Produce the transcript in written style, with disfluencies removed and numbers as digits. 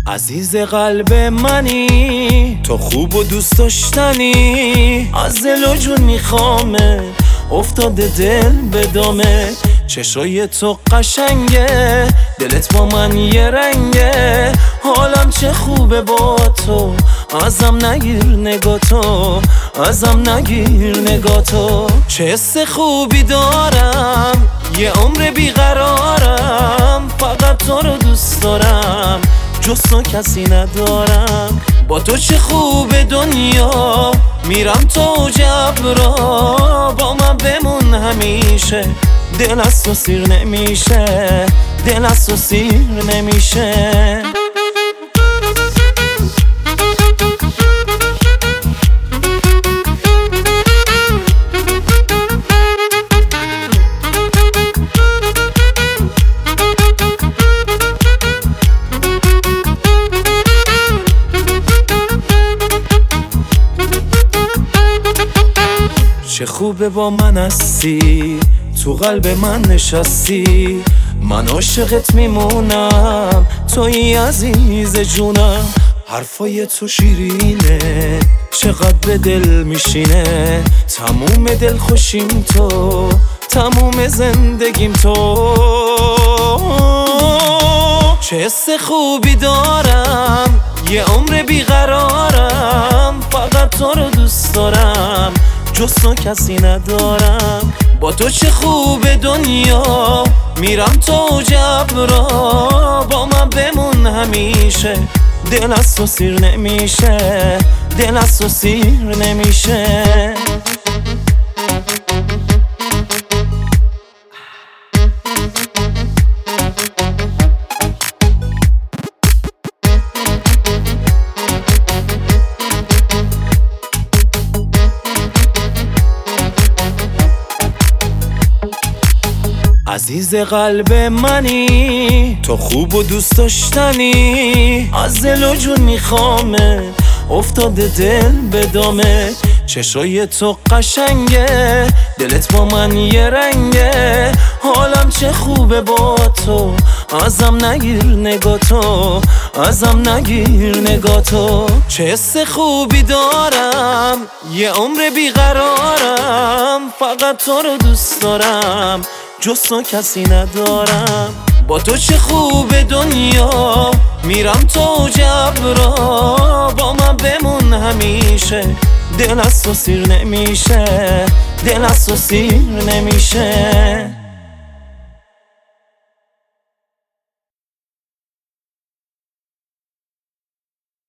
عزیز قلب منی، تو خوب و دوست داشتنی، از دل و جون میخوامه، افتاده دل به دامه. چشای تو قشنگه، دلت با من یه رنگه، حالم چه خوبه با تو، ازم نگیر نگاتو، ازم نگیر نگاتو. چه حس خوبی دارم، یه عمر بیقرارم، فقط تو رو دوست دارم، جز تو کسی ندارم. با تو چه خوبه دنیا، میرم تو جبرا، با من بمون همیشه، دل از تو سیر نمیشه، دل از تو سیر نمیشه. چه خوبه با من هستی، تو قلب من نشستی، من عاشقت میمونم، توی عزیز جونم. حرفای تو شیرینه، چقدر به دل میشینه، تموم دل خوشیم تو، تموم زندگیم تو. چه حس خوبی دارم، یه عمر بیقرارم، فقط تو رو دوست دارم، جز تو کسی ندارم. با تو چه خوبه دنیا، میرم تو جبرا، با من بمون همیشه، دل از تو سیر نمیشه، دل از تو سیر نمیشه. عزیز قلب منی، تو خوب و دوست داشتنی، از دل و جون میخوامه، افتاده دل به دامه. چشای تو قشنگه، دلت با من یه رنگه، حالم چه خوبه با تو، ازم نگیر نگاتو، ازم نگیر نگاتو. چه حس خوبی دارم، یه عمر بیقرارم، فقط تو رو دوست دارم، جز تو کسی ندارم. با تو چه خوبه دنیا، میرم تو جبرا، با من بمون همیشه، دل از تو سیر نمیشه، دل از تو سیر نمیشه.